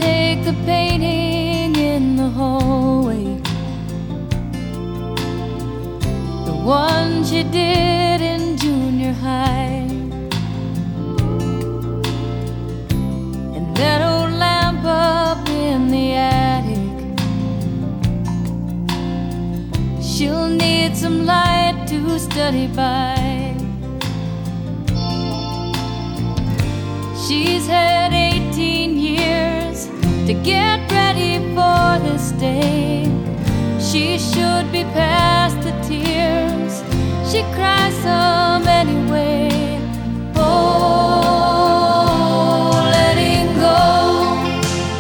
take the painting in the hallway, the one she did in junior high, and that old lamp up in the attic. She'll need some light to study by. She's had 18 years to get ready for this day. She should be past the tears. She cries some anyway.